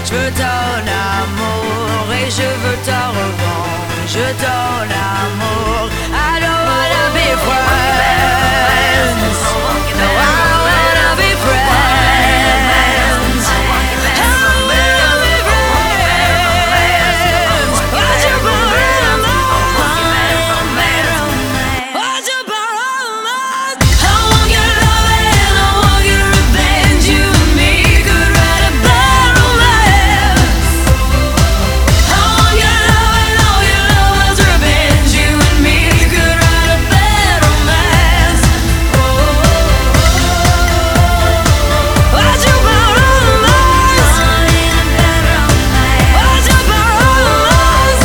Je veux ton amour et je veux ta revanche. Je ton amour. I don't wanna be friends. No, I wanna be friends. I wanna be friends. Why'd you borrow romance? Why'd you borrow romance? I want your love and I want your revenge. You and me could write a bad romance. I want your love and all your love's revenge. You and me could write a bad romance. Why'd you borrow romance? Why'd you borrow romance?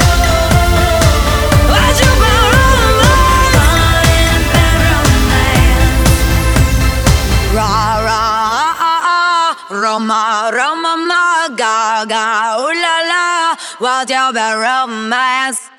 Why'd you borrow romance? Ra ra Roma Roma ma ga ga ooh la la, what's your bad romance?